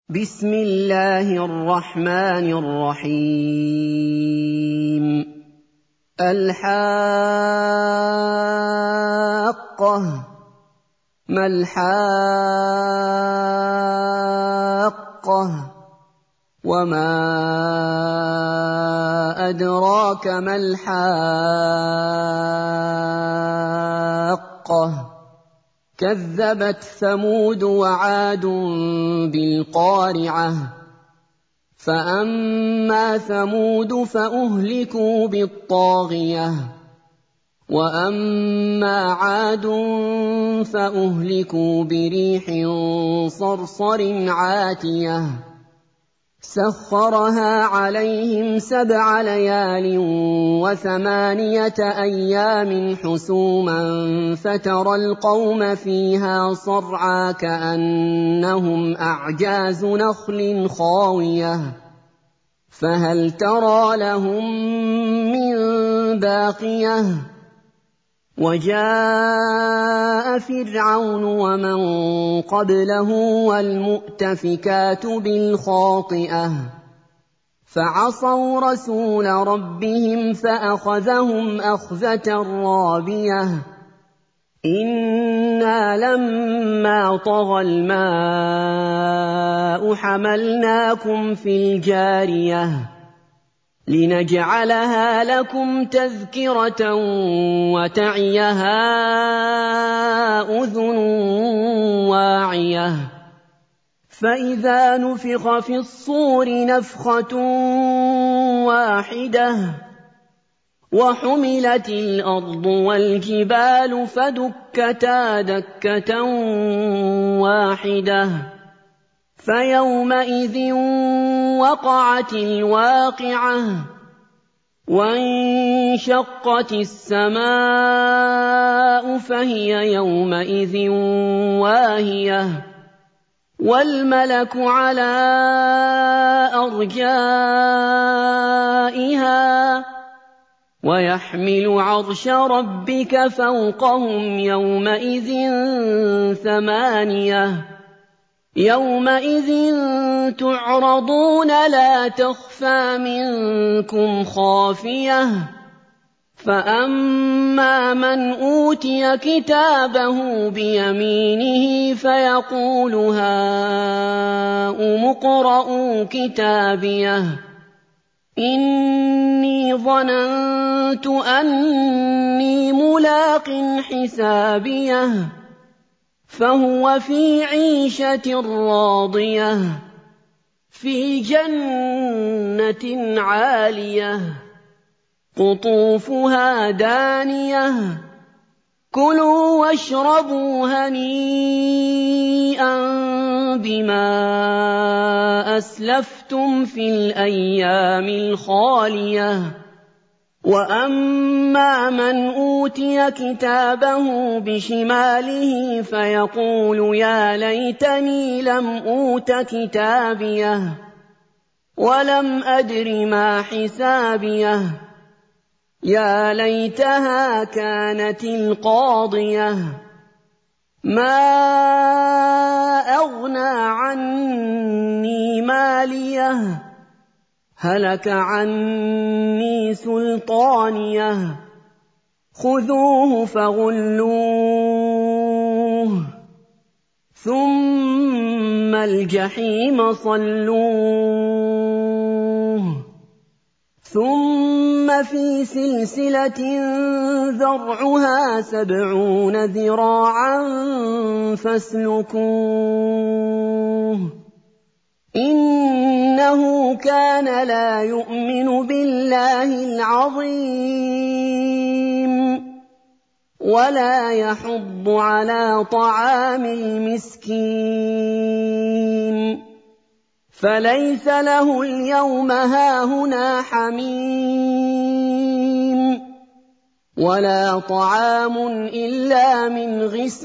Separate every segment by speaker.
Speaker 1: بسم الله الرحمن الرحيم الحاقة ما الحاقة وما أدراك ما الحاقة كذبت ثمود وعاد بالقارعة فأما ثمود فأهلكوا بالطاغية وأما عاد فأهلكوا بريح صرصر عاتية سخرها عليهم 7 ليال و8 أيام حسوما فترى القوم فيها صرعى كأنهم أعجاز نخل خاوية فهل ترى لهم من باقية وجاء فرعون ومن قبله والمؤتفكات بالخاطئة فعصوا رسول ربهم فأخذهم أخذة رابية إنا لما طغى الماء حملناكم في الجارية لنجعلها لكم تذكرة وتعيها أذن واعية فإذا نفخ في الصور نفخة واحدة وحملت الأرض والجبال فدكتا دكة واحدة فيومئذ وقعت الواقعة وانشقت السماء فهي يومئذ واهية والملك على أرجائها ويحمل عرش ربك فوقهم يومئذ 8 يومئذ تعرضون لا تخفى منكم خافية فأما من أوتي كتابه بيمينه فيقول هاؤم اقرءوا كتابيه إني ظننت أني ملاق حسابيه فهو في عيشة راضية في جنة عالية قطوفها دانية كلوا واشربوا هنيئا بما أسلفتم في الأيام الخالية وأما من أوتي كتابه بشماله فيقول يا ليتني لم أوت كتابيه ولم أدر ما حسابيه يا ليتها كانت القاضية ما أغنى عني ماليه هلك عني سلطانيه خذوه فغلوه ثم الجحيم صلوه ثم في سلسلة ذرعها 70 ذراعا فاسلكوه إنه كان لا يؤمن بالله العظيم ولا يحض على طعام المسكين فليس له اليوم هاهنا حميم ولا طعام إلا من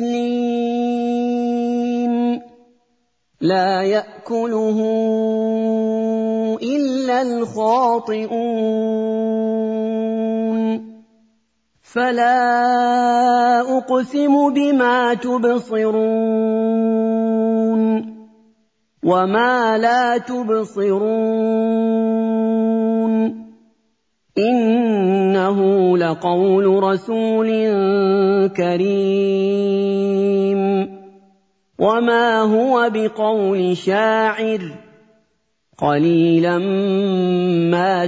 Speaker 1: غسلين لا يأكله إلا الخاطئون فلا أقسم بما تبصرون وما لا تبصرون إنه لقول رسول كريم وما هو بقول شاعر قليلا ما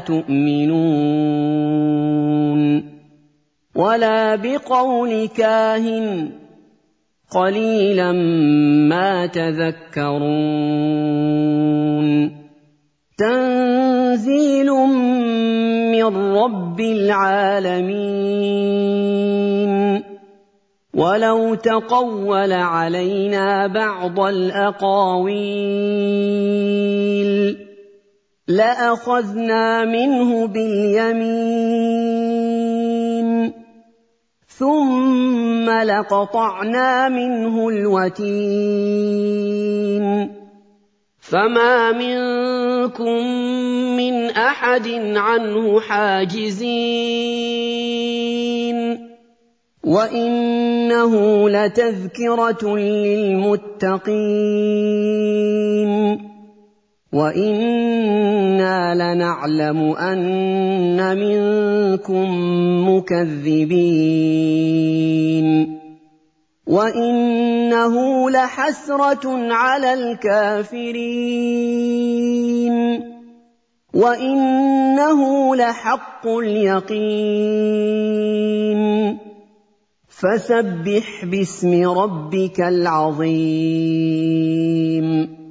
Speaker 1: تؤمنون ولا بقول كاهن قليلا ما تذكرون تنزيل من رب العالمين ولو تقول علينا بعض الأقاويل لأخذنا منه باليمين ثم لقطعنا منه الوتين فما منكم من أحد عنه حاجزين وإنه لتذكرة للمتقين وإنا لنعلم أن منكم مكذبين وإنه لحسرة على الكافرين وإنه لحق اليقين فسبح باسم ربك العظيم